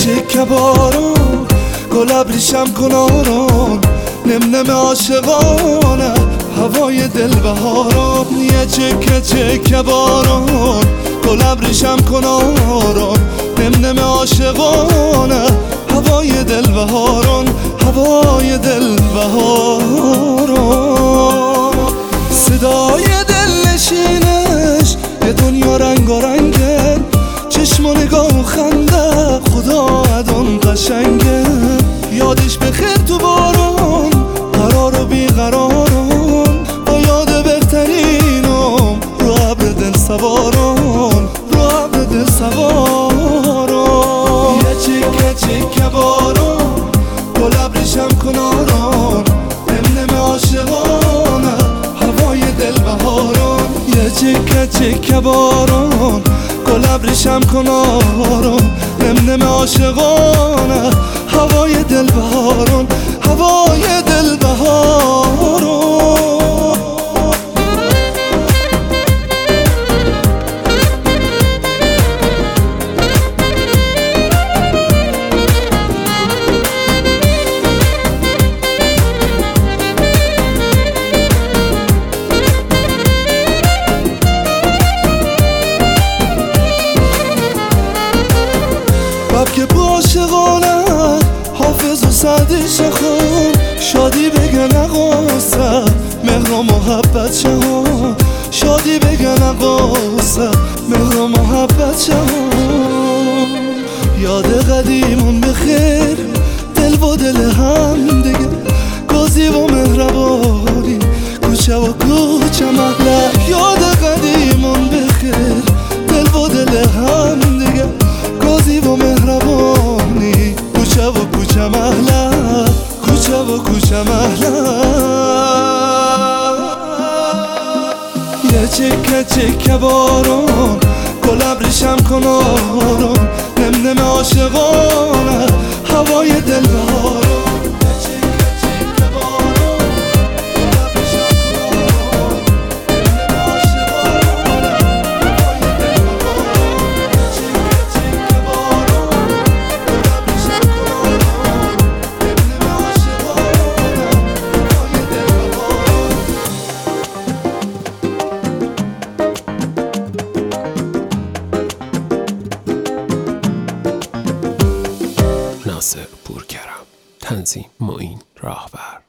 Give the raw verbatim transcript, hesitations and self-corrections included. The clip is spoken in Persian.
چکه بارون گل ابریشم کنارون نم نم عاشقانه هوای دل بهارون یه چکه چکه بارون گل ابریشم کنارون نم نم عاشقانه هوای دل بهارون هوای دل بهارون صدای دل نشینش یه دنیا رنگ و رنگه چشم و نگاه و خنده خدا ادون قشنگه یادش بخیر تو بارون قرار و بیقرارون با یاد بهترینم رو ابر دل سوارون رو ابر دل سوارون یه چکه چکه بارون گل ابریشم کنارون نم نم عاشقانه هوای دل بهارون یه چکه چکه بارون گل ابریشم کنارون نم نم عاشقانه هوای دل بهارون هوای دل بهارون بب که با عاشقانت حافظ و سعدیش خون شادی بگن اقاسه مهر و محبت شهون شادی بگن اقاسه مهر و محبت شهون یاد قدیمون بخیر دل و دل هم دیگه گازی و مهربانی کوچه و کوچه محله یاد قدیمون بخیر دل و دل هم دیگه گازی و مهربانی کوچه و کوچه محله کوچه و کوچه محله یه چکه چکه بارون گل ابریشم کنارون نم نم عاشقانه هوای دل بهارون ناصر پورکرم، تنظیم معین راهبر.